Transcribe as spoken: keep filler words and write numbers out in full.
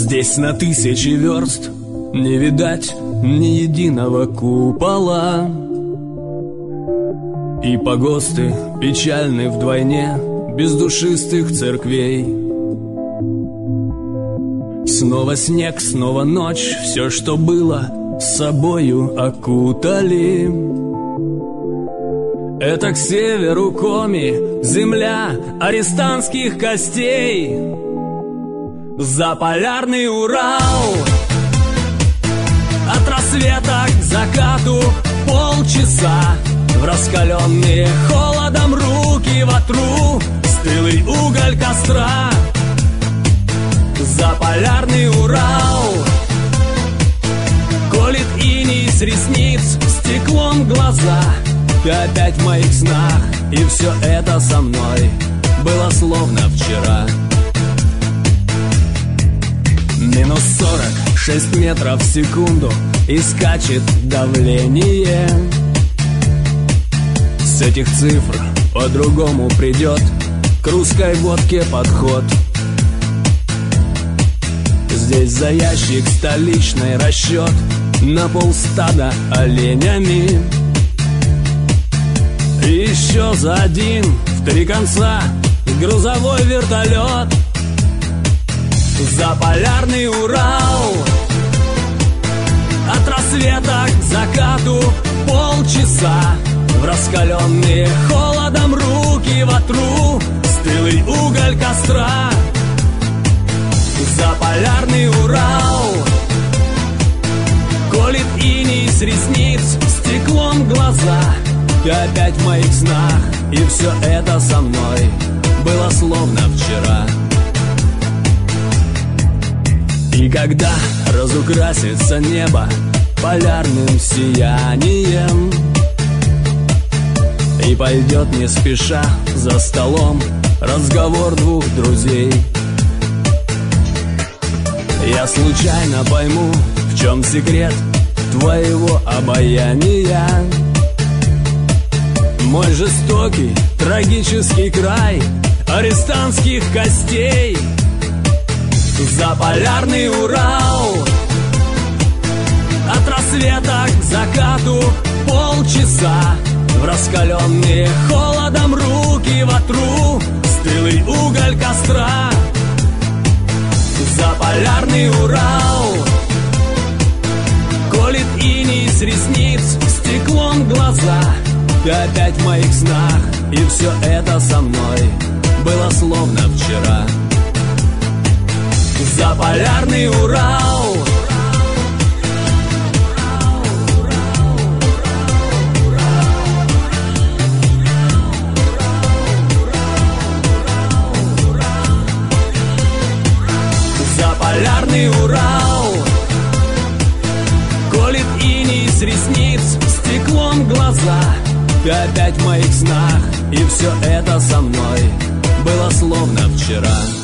Здесь на тысячи верст не видать ни единого купола, и погосты печальны вдвойне без душистых церквей. Снова снег, снова ночь, все, что было, с собою окутали. Это к северу Коми, земля арестантских костей. Заполярный Урал, от рассвета к закату полчаса. В раскаленные холодом руки вотру стылый уголь костра. Заполярный Урал колет иней с ресниц, стеклом глаза. Ты опять в моих снах, и все это со мной было словно вчера. Минус сорок шесть метров в секунду, и скачет давление. С этих цифр по-другому придет к русской водке подход. Здесь за ящик столичный расчет на полстада оленями. И еще за один в три конца грузовой вертолет. Заполярный Урал, от рассвета к закату полчаса. В раскаленные холодом руки вотру стылый уголь костра. Заполярный Урал колет иней с ресниц, стеклом глаза. Ты опять в моих снах, и все это со мной было словно вчера. И когда разукрасится небо полярным сиянием, и пойдет не спеша за столом разговор двух друзей, я случайно пойму, в чем секрет твоего обаяния. Мой жестокий, трагический край арестантских костей. Заполярный Урал, от рассвета к закату полчаса. В раскаленные холодом руки вотру стылый уголь костра. Заполярный Урал колет иней с ресниц, стеклом глаза. Ты опять в моих снах, и все это со мной было словно вчера. Заполярный Урал, Заполярный Урал колет иней с ресниц, стеклом глаза. Ты опять в моих снах, и все это со мной было словно вчера.